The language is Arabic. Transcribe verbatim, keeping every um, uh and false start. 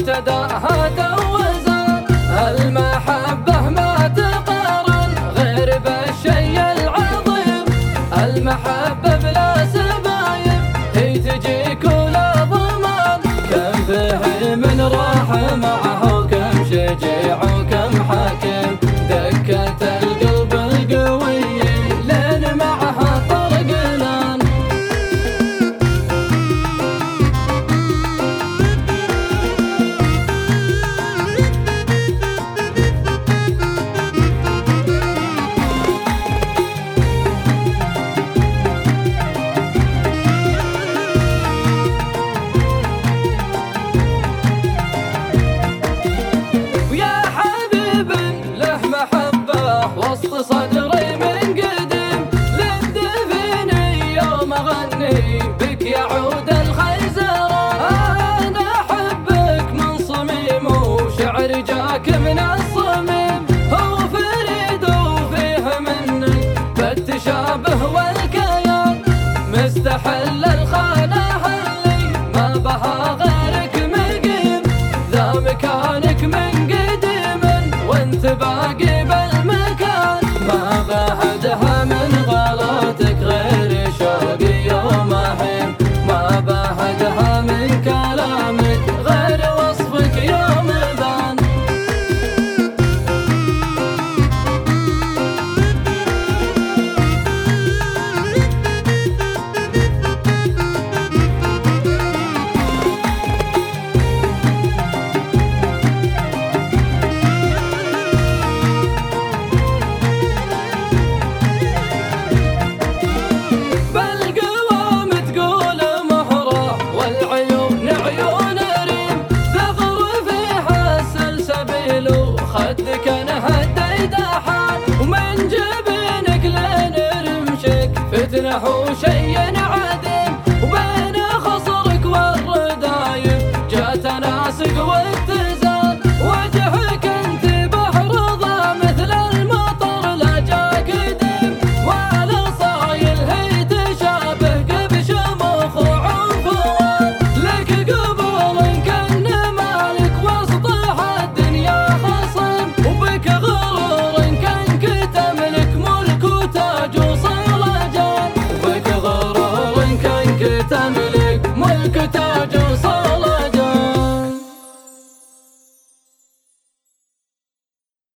منتداها توزان. المحبة ما تقارن غير بالشي العظيم، المحبة بلا سبايب هي تجيك ولا ضمان. كم فيه من راح معه وكم شجيع وكم حكيم، دكة القلب القوي لين معها طرقلان. وسط صدري من قديم للدفيني يوم اغني بك يعود الخيزران. انا احبك من صميم وشعر جاك من الصميم، هو فريد وفيه منك بالتشابه والكيان. مستحل الخانه اللي ما بها غيرك مقيم، ذا مكانك من قديم وانت باقي بالمكان. ما بعدها من غلطك غير شوقي يوم اهيم، ما بعدها من كلامك غير وصفك يوم بان. خدك انا هديت حال، ومن جبينك لين رمشك فتنه وشي